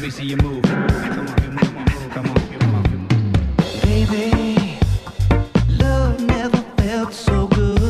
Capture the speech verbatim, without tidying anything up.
me see you move. Come on, come on, come on, come on. Baby, love never felt so good.